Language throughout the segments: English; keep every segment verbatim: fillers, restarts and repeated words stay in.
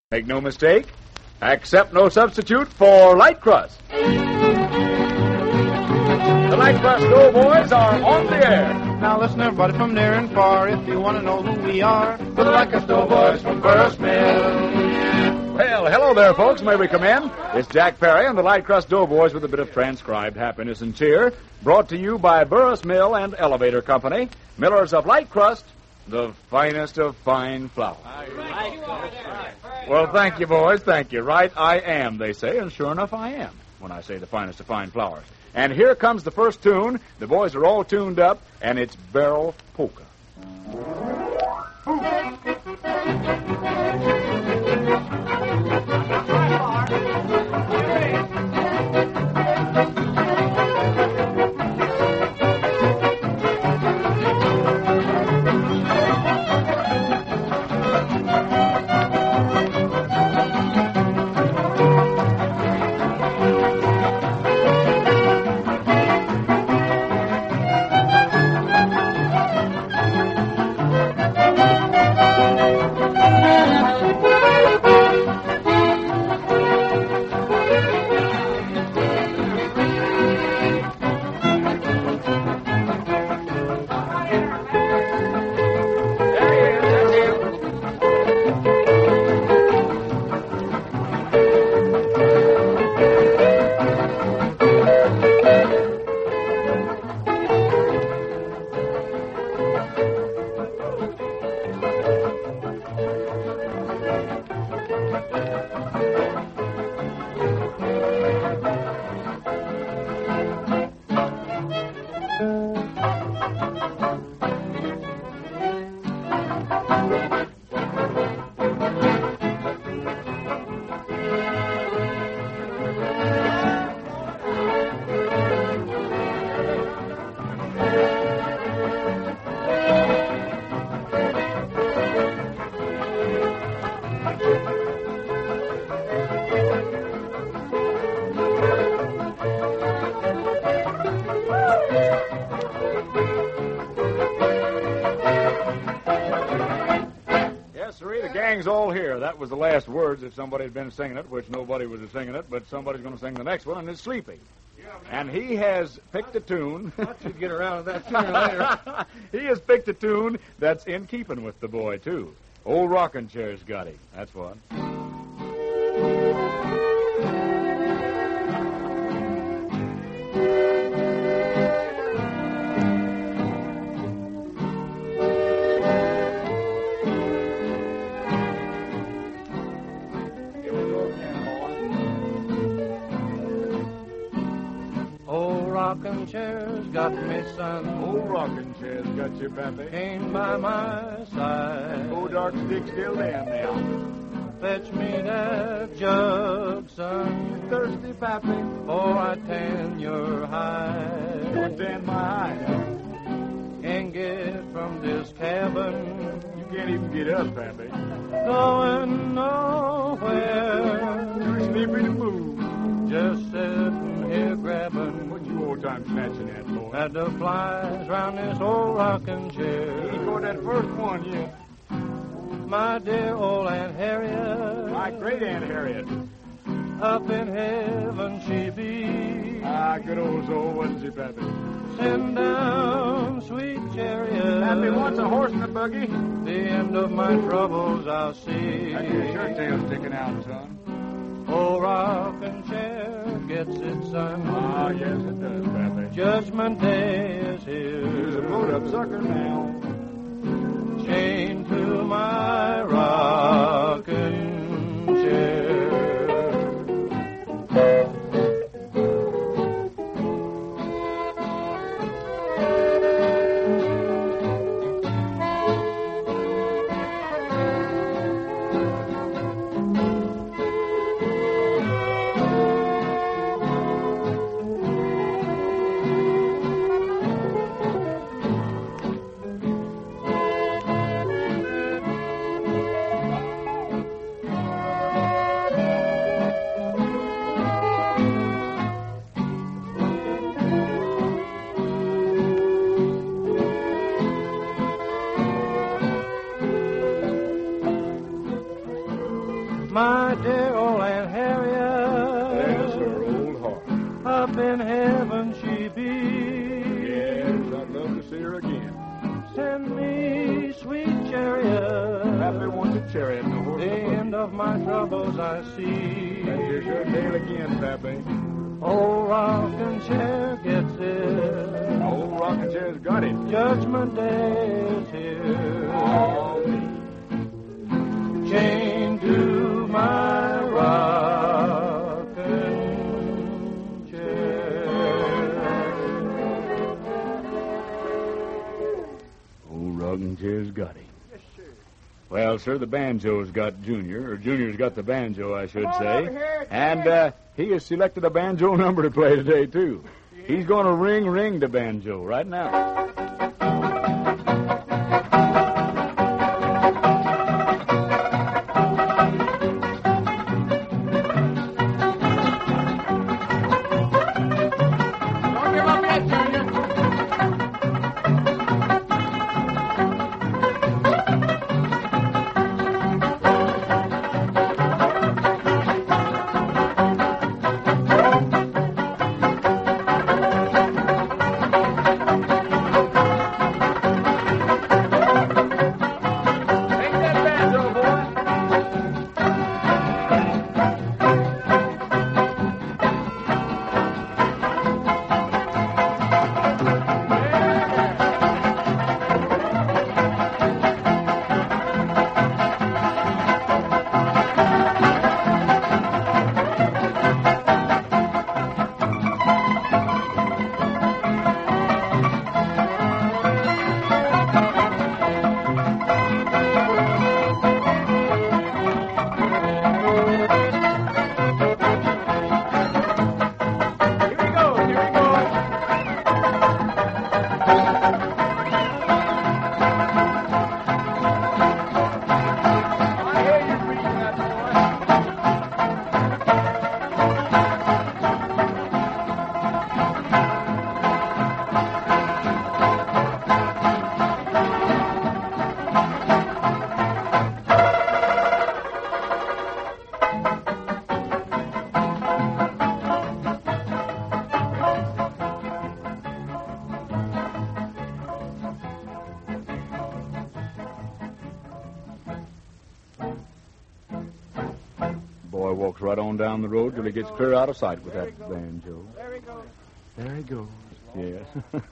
Make no mistake, accept no substitute for light crust. The Light Crust Doughboys are on the air. Now listen, everybody, from near and far, if you want to know who we are, we're the Light Crust Doughboys from Burris Mill. Well, hello there, folks. May we come in? It's Jack Perry and the Light Crust Doughboys with a bit of transcribed happiness and cheer, brought to you by Burris Mill and Elevator Company, millers of light crust, the finest of fine flour. Well, thank you, boys. Thank you. Right, I am, they say, and sure enough, I am when I say the finest of fine flours. And here comes the first tune. The boys are all tuned up, and it's Barrel Polka. All here. That was the last words if somebody had been singing it, which nobody was singing it, but somebody's going to sing the next one, and it's Sleepy. Yeah, and he has picked a tune. Why don't you get around to that tune later? He has picked a tune that's in keeping with the boy, too. Old Rocking Chair's got him. That's what. Rocking chair's got me, son. Old rocking chair's got you, Pappy. Ain't by my side. Old dark stick still there now. Fetch me that jug, son. You thirsty, Pappy? Or I tan your hide. You tan my hide. Can't get from this cabin. You can't even get up, Pappy. Going nowhere. Too sleepy to move. Just sitting here grabbing. Old time snatching that, boy. At the flies round this old rocking chair. You got that first one, yeah. My dear old Aunt Harriet. My great Aunt Harriet. Up in heaven she be. Ah, good old soul, wasn't she, Pappy? Send down sweet chariot. Pappy wants a horse and a buggy. The end of my troubles I'll see. That's your shirt tail sticking out, son. Old rocking chair gets it, son. Ah, yes, it does, Pappy. Judgment Day is here. Here's a blowed-up sucker now. Chained to my rocking chair. my dear old Aunt Harriet. There's her old heart. Up in heaven she be. Yes, I'd love to see her again. Send me sweet chariot. Happy wants a chariot and a horse. The end of my troubles I see. And here's your tale again, Pappy. Old rocking chair gets it. Old rocking chair's got it. Judgment Day is here. Oh, Chained to my rocking chair. Old rocking chair's got it. Well, sir, the banjo's got Junior, or Junior's got the banjo, I should say. And uh, he has selected a banjo number to play today, too. He's going to ring, ring the banjo right now. Don't give up yet, Junior. Boy walks right on down the road till he gets clear out of sight with that banjo. There he goes. There he goes. Yes.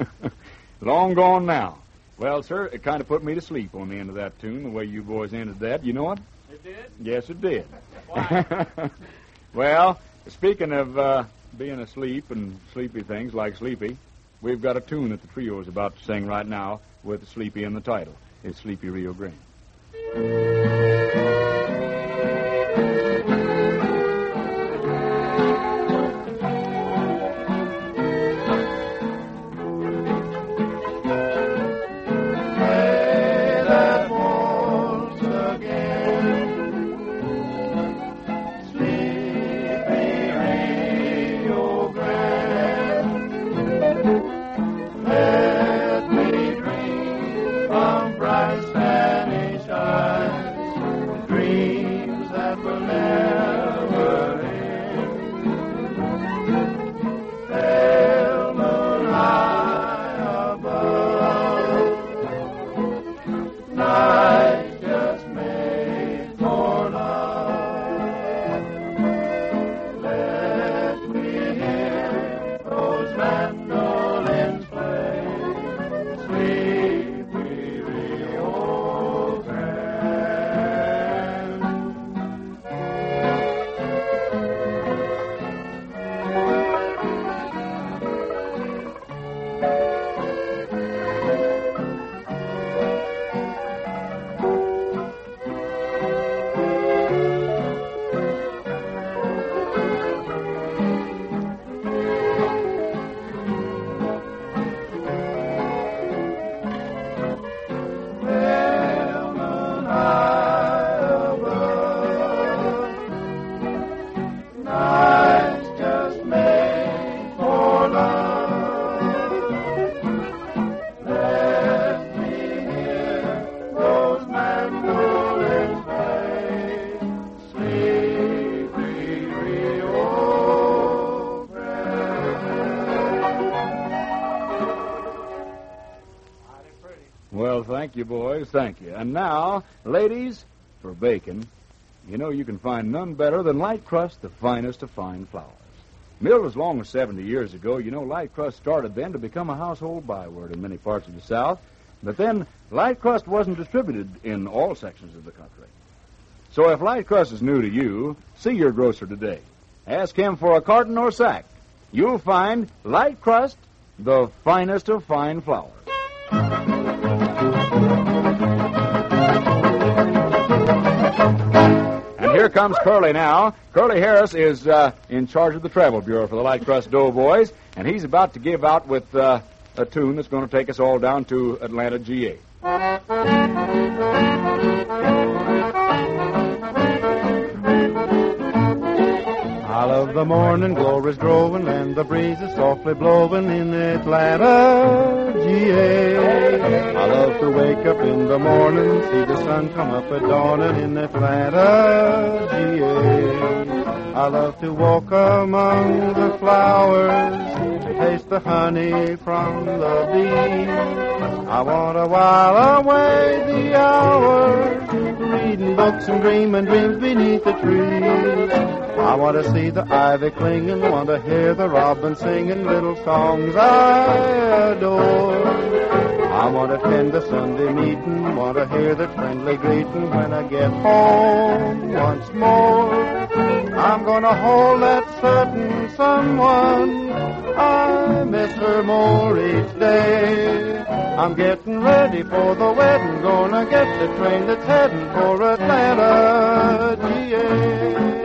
Long gone now. Well, sir, it kind of put me to sleep on the end of that tune, the way you boys ended that. You know it? It did? Yes, it did. Why? Well, speaking of uh, being asleep and sleepy things like Sleepy, we've got a tune that the trio is about to sing right now with Sleepy in the title. It's Sleepy Rio Grande. Play that waltz again. Sleepy Rio Grande. Let me dream of bright Spanish eyes. you, boys. Thank you. And now, ladies, for bacon, you know you can find none better than light crust, the finest of fine flours. Milled as long as seventy years ago, you know light crust started then to become a household byword in many parts of the South. But then, light crust wasn't distributed in all sections of the country. So if light crust is new to you, see your grocer today. Ask him for a carton or sack. You'll find light crust, the finest of fine flours. And here comes Curly now. Curly Harris is uh, in charge of the travel bureau for the Light Crust Doughboys, and he's about to give out with uh, a tune that's going to take us all down to Atlanta, G A. I love the morning glories growing and the breeze is softly blowing in Atlanta, G A. I love to wake up in the morning, see the sun come up at dawning in Atlanta, G A. I love to walk among the flowers, taste the honey from the bee. I want to while away the hours, reading books and dreaming dreams beneath the trees. I want to see the ivy clinging, want to hear the robin singing little songs I adore. I want to attend the Sunday meeting, want to hear the friendly greeting when I get home once more. I'm going to hold that certain someone, I miss her more each day. I'm getting ready for the wedding, gonna get the train that's heading for Atlanta, G A.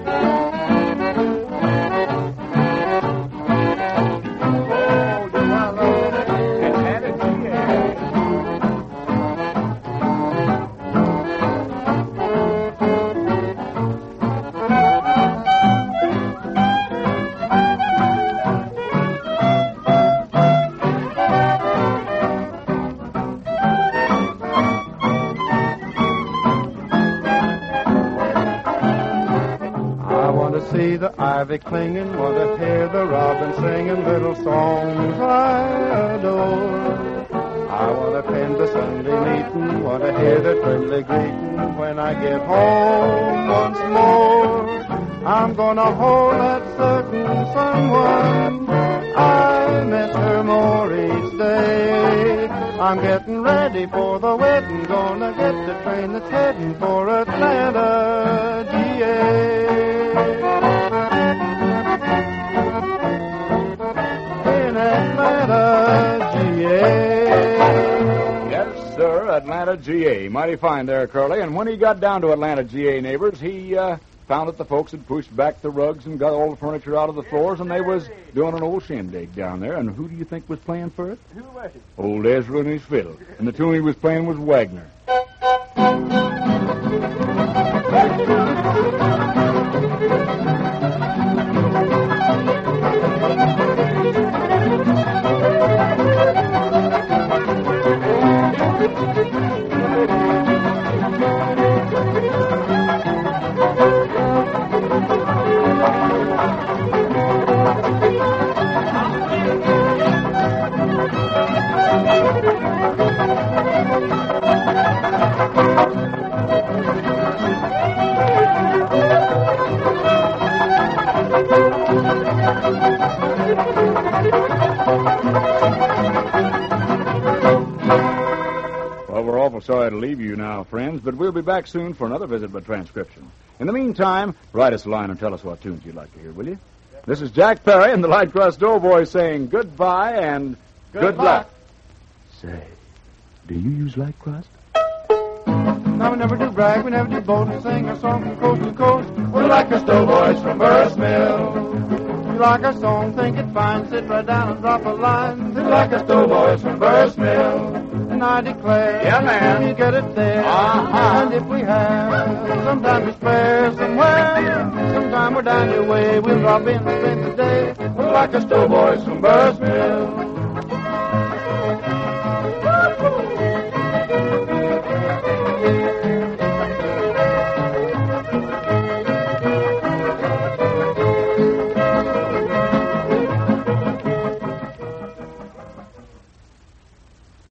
See the ivy clinging, want to hear the robin singing little songs I adore. I want to attend the Sunday meeting, want to hear the friendly greeting when I get home once more. I'm gonna hold that certain someone, I miss her more each day. I'm getting ready for the wedding, gonna get the train that's heading for Atlanta, G A. In Atlanta, G A. Yes, sir, Atlanta, G A. Mighty fine there, Curly. And when he got down to Atlanta, G A, neighbors, he uh, found that the folks had pushed back the rugs and got all the furniture out of the floors, and they was doing an old shindig down there. And who do you think was playing for it? Who was it? Old Ezra and his fiddle. And the tune he was playing was Wagner. Well, we're awful sorry to leave you now, friends, but we'll be back soon for another visit by transcription. In the meantime, write us a line and tell us what tunes you'd like to hear, will you? This is Jack Perry and the Light Crust Doughboys saying goodbye and good, Good luck. luck. Say, do you use light crust? Now we never do brag, we never do boast, we sing our song from coast to coast. We're like the Doughboys from Burris Mill. You like our song, think it fine, sit right down and drop a line. We're like the Doughboys from Burris Mill. And I declare, Yeah, man. we get it there. Uh-huh. And if we have, sometime to spare somewhere, sometime we're down your way, we'll drop in and spend the day. We're like the Doughboys from Burris Mill.